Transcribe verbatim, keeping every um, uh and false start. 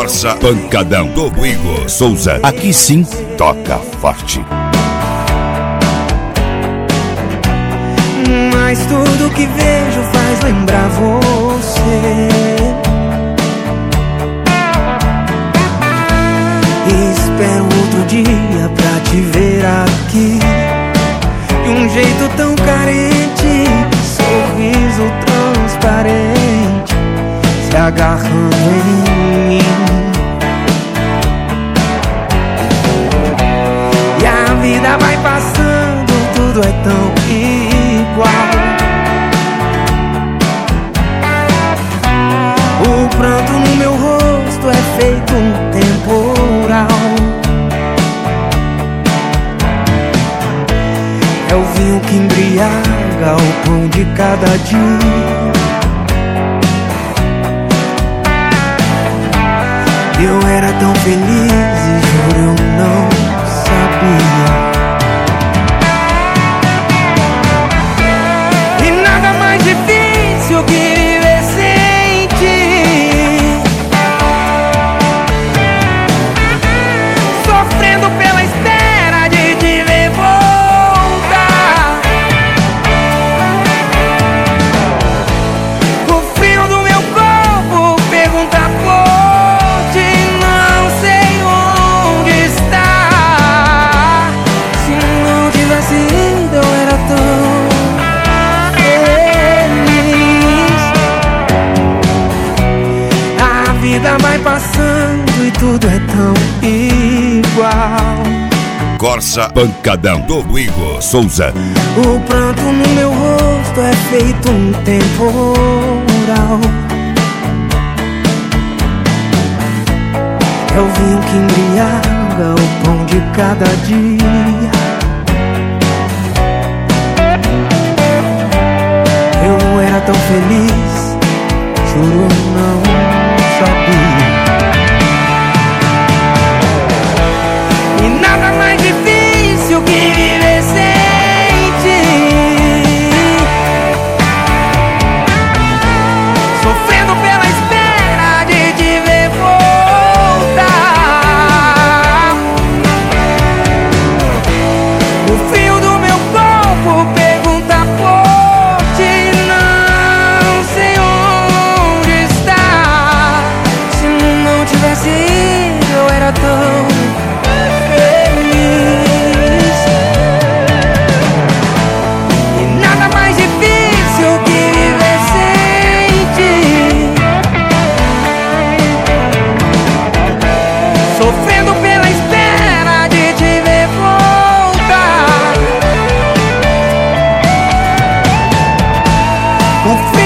Corsa Pancadão do Igor Souza. Aqui sim toca forte. Mas tudo que vejo faz lembrar você. E espero outro dia pra te ver aqui, de um jeito tão carente, sorriso transparente, se agarrando em mim. E a vida vai passando, tudo é tão igual. O pranto no meu rosto é feito um temporal. É o vinho que embriaga o pão de cada dia. Eu era tão feliz e juro eu não sabia. E nada mais difícil que viver sem ti, sofrendo pela espera de te ver voltar. O frio do meu corpo pergunta por ti, não sei onde está. Se não tivesse ido eu era tão feliz. A vida vai passando e tudo é tão igual. Corsa Pancadão do Igor Souza. O pranto no meu rosto é feito um temporal. É o vinho que embriaga o pão de cada dia. Eu era tão feliz, juro eu não sabia. E nada mais difícil que viver sem ti, sofrendo pela espera de te ver voltar. O fio do meu corpo pergunta por ti, não sei onde está. Se não tivesse ido eu era tão feliz. E nada mais difícil que viver sem ti, sofrendo pela espera de te ver voltar. O